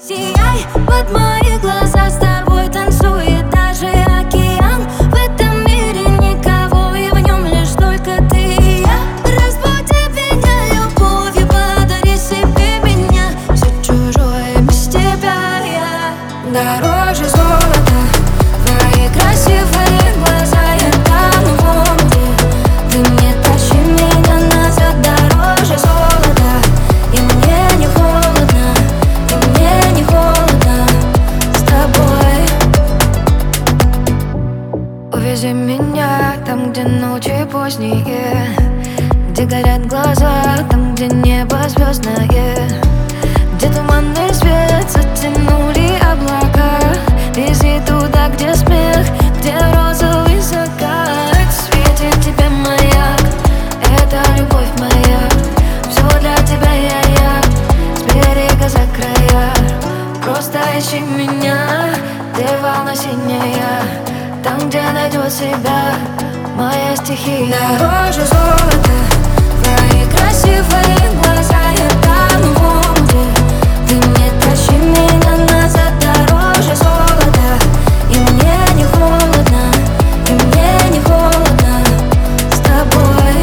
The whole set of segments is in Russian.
Сияй, под мои глаза с тобой танцует даже океан. В этом мире никого, и в нем лишь только ты и я. Разбуди меня любовью, подари себе меня. Все чужое без тебя я дороже золота. Твои красивые глаза, я тону в омуте. Ты мне тащи меня назад, дороже золота. И мне не холодно, и мне не холодно с тобой. Увези меня там, где ночи поздние, где горят глаза, там, где небо звездное, где туманный свет затянули облака. Вези туда, где смех, где розовый закат. Светит тебе маяк, это любовь моя. Все для тебя я с берега за края. Просто ищи меня, где волна синяя, там, где найдет себя моя стихия. Дороже золота, твои красивые глаза, я тону в омуте. Ты мне тащи меня назад, дороже золота. И мне не холодно, и мне не холодно с тобой.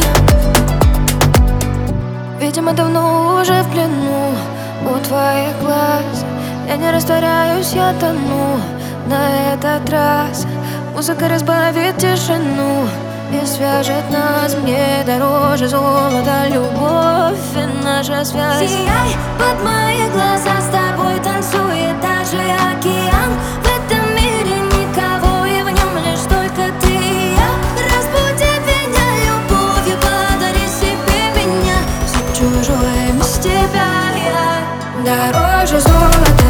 Видимо, давно уже в плену у твоих глаз. Я не растворяюсь, я тону на этот раз. Музыка разбавит тишину и свяжет нас. Мне дороже золота любовь и наша связь. Сияй, под мои глаза с тобой танцует даже океан. В этом мире никого, и в нем лишь только ты и я. Разбуди меня любовью, подари себе меня. Все чужое без тебя я дороже золота.